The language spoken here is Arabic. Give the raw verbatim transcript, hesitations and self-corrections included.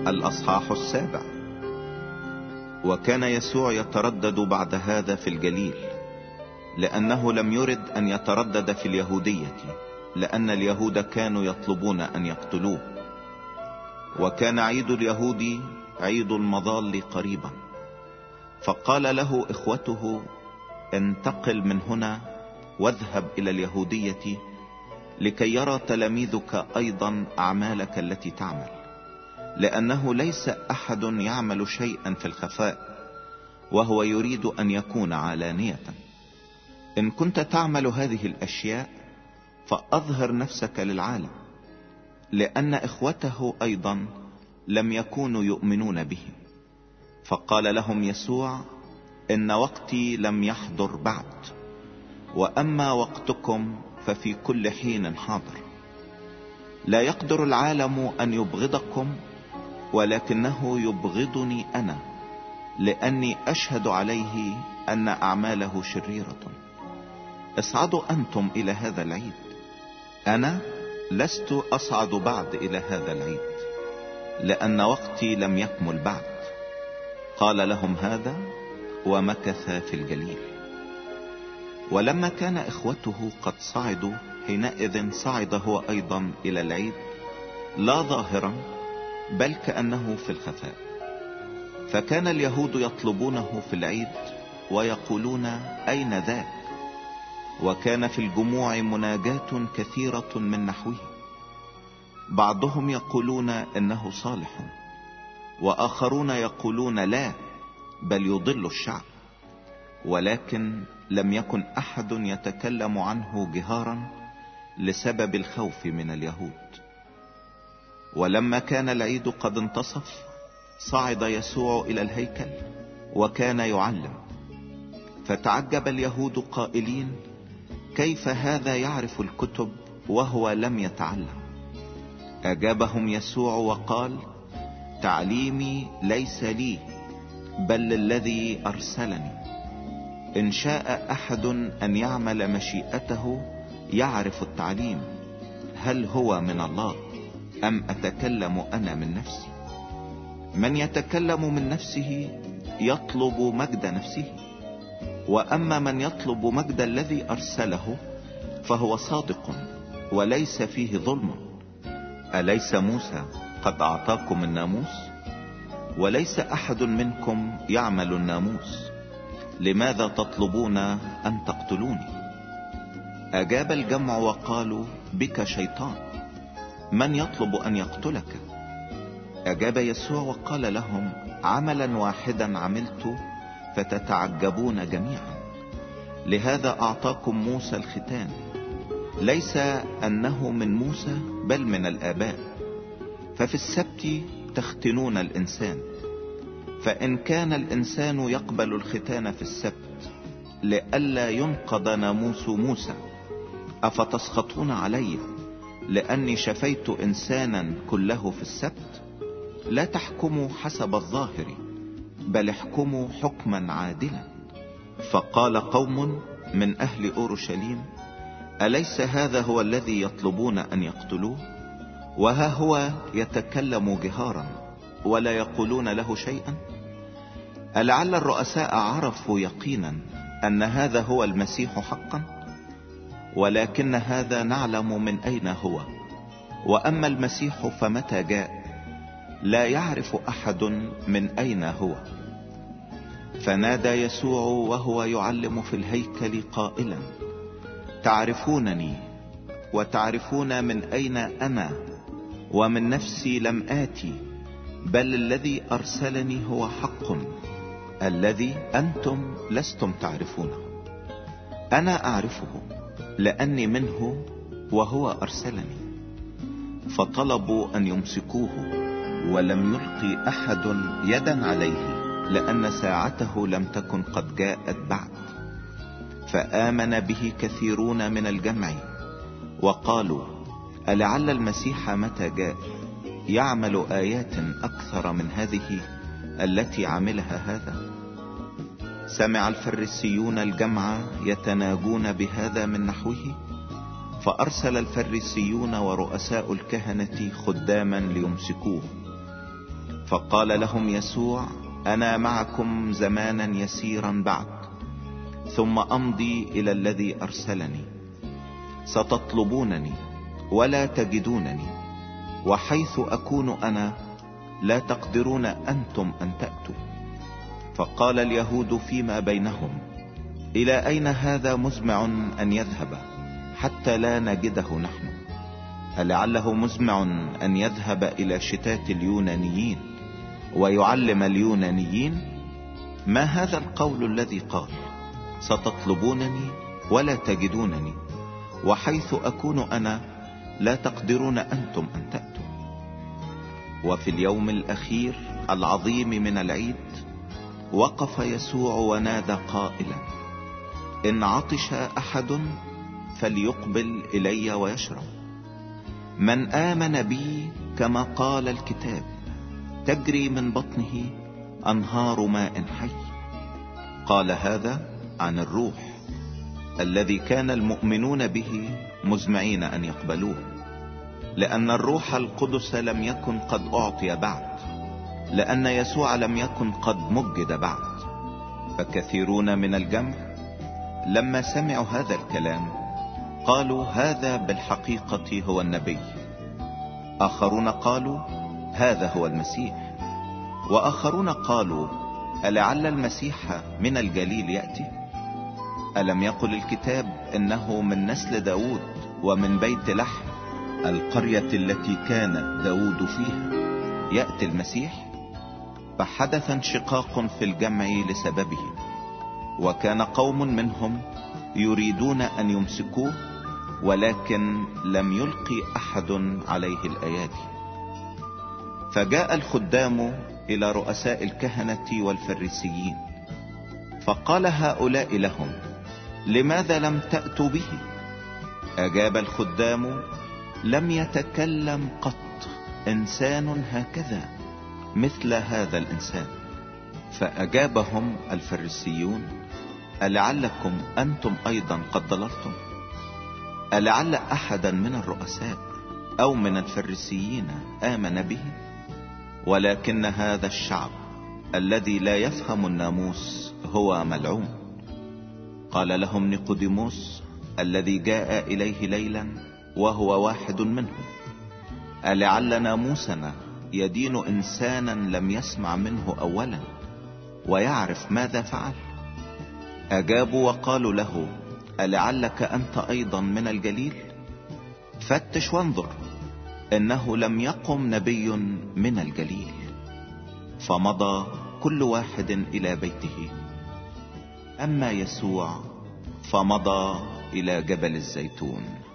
الأصحاح السابع. وكان يسوع يتردد بعد هذا في الجليل، لأنه لم يرد أن يتردد في اليهودية، لأن اليهود كانوا يطلبون أن يقتلوه. وكان عيد اليهود عيد المظال قريبا، فقال له إخوته: انتقل من هنا واذهب إلى اليهودية، لكي يرى تلاميذك أيضا أعمالك التي تعمل، لأنه ليس أحد يعمل شيئا في الخفاء وهو يريد أن يكون علانية. إن كنت تعمل هذه الأشياء فأظهر نفسك للعالم، لأن إخوته أيضا لم يكونوا يؤمنون به. فقال لهم يسوع: إن وقتي لم يحضر بعد، وأما وقتكم ففي كل حين حاضر. لا يقدر العالم أن يبغضكم، ولكنه يبغضني أنا، لأني أشهد عليه أن أعماله شريرة. اصعدوا أنتم إلى هذا العيد، أنا لست أصعد بعد إلى هذا العيد، لأن وقتي لم يكمل بعد. قال لهم هذا ومكث في الجليل. ولما كان إخوته قد صعدوا، حينئذ صعد هو أيضا إلى العيد، لا ظاهرا بل كأنه في الخفاء. فكان اليهود يطلبونه في العيد ويقولون: أين ذاك؟ وكان في الجموع مناجاة كثيرة من نحوه، بعضهم يقولون إنه صالح، وآخرون يقولون لا، بل يضل الشعب. ولكن لم يكن أحد يتكلم عنه جهارا لسبب الخوف من اليهود. ولما كان العيد قد انتصف، صعد يسوع إلى الهيكل وكان يعلم. فتعجب اليهود قائلين: كيف هذا يعرف الكتب وهو لم يتعلم؟ أجابهم يسوع وقال: تعليمي ليس لي، بل للذي أرسلني. إن شاء أحد أن يعمل مشيئته يعرف التعليم، هل هو من الله أم أتكلم أنا من نفسي؟ من يتكلم من نفسه يطلب مجد نفسه، وأما من يطلب مجد الذي أرسله فهو صادق وليس فيه ظلم. أليس موسى قد أعطاكم الناموس؟ وليس أحد منكم يعمل الناموس، لماذا تطلبون أن تقتلوني؟ أجاب الجمع وقالوا: بك شيطان، من يطلب أن يقتلك؟ أجاب يسوع وقال لهم: عملا واحدا عملت فتتعجبون جميعا. لهذا أعطاكم موسى الختان، ليس أنه من موسى بل من الآباء. ففي السبت تختنون الإنسان، فإن كان الإنسان يقبل الختان في السبت لئلا ينقض ناموس موسى، أفتسخطون علي لأني شفيت إنسانا كله في السبت؟ لا تحكموا حسب الظاهر، بل احكموا حكما عادلا. فقال قوم من أهل أورشليم: أليس هذا هو الذي يطلبون أن يقتلوه؟ وها هو يتكلم جهارا ولا يقولون له شيئا. ألعل الرؤساء عرفوا يقينا أن هذا هو المسيح حقا؟ ولكن هذا نعلم من أين هو. وأما المسيح فمتى جاء لا يعرف أحد من أين هو. فنادى يسوع وهو يعلم في الهيكل قائلا: تعرفونني وتعرفون من أين أنا، ومن نفسي لم آتي، بل الذي أرسلني هو حق، الذي أنتم لستم تعرفونه. أنا أعرفه لأني منه وهو أرسلني. فطلبوا أن يمسكوه، ولم يلقي أحد يدا عليه، لأن ساعته لم تكن قد جاءت بعد. فآمن به كثيرون من الجمع، وقالوا: ألعل المسيح متى جاء يعمل آيات أكثر من هذه التي عملها هذا؟ سمع الفريسيون الجمع يتناجون بهذا من نحوه، فأرسل الفريسيون ورؤساء الكهنة خداما ليمسكوه. فقال لهم يسوع: انا معكم زمانا يسيرا بعد، ثم امضي الى الذي ارسلني. ستطلبونني ولا تجدونني، وحيث اكون انا لا تقدرون انتم ان تأتوا. فقال اليهود فيما بينهم: الى اين هذا مزمع ان يذهب حتى لا نجده نحن؟ ألعله مزمع ان يذهب الى شتات اليونانيين ويعلم اليونانيين؟ ما هذا القول الذي قال: ستطلبونني ولا تجدونني، وحيث اكون انا لا تقدرون انتم ان تأتوا؟ وفي اليوم الاخير العظيم من العيد وقف يسوع ونادى قائلا: ان عطش احد فليقبل الي ويشرب. من آمن بي كما قال الكتاب تجري من بطنه انهار ماء حي. قال هذا عن الروح الذي كان المؤمنون به مزمعين ان يقبلوه، لان الروح القدس لم يكن قد اعطي بعد، لان يسوع لم يكن قد مجد بعد. فكثيرون من الجمع لما سمعوا هذا الكلام قالوا: هذا بالحقيقة هو النبي. آخرون قالوا: هذا هو المسيح. وآخرون قالوا: ألعل المسيح من الجليل يأتي؟ ألم يقل الكتاب إنه من نسل داود ومن بيت لحم القرية التي كان داود فيها يأتي المسيح؟ فحدث انشقاق في الجمع لسببه، وكان قوم منهم يريدون ان يمسكوه، ولكن لم يلقي احد عليه الايادي. فجاء الخدام الى رؤساء الكهنة والفريسيين، فقال هؤلاء لهم: لماذا لم تأتوا به؟ اجاب الخدام: لم يتكلم قط انسان هكذا مثل هذا الانسان. فاجابهم الفريسيون: ألعلكم أنتم أيضا قد ضللتم؟ ألعل أحدا من الرؤساء أو من الفريسيين آمن به؟ ولكن هذا الشعب الذي لا يفهم الناموس هو ملعون. قال لهم نيقوديموس الذي جاء إليه ليلا وهو واحد منهم: ألعل ناموسنا يدين إنسانا لم يسمع منه أولا ويعرف ماذا فعل؟ أجابوا وقالوا له: ألعلك أنت أيضا من الجليل؟ فتش وانظر، إنه لم يقم نبي من الجليل. فمضى كل واحد إلى بيته، أما يسوع فمضى إلى جبل الزيتون.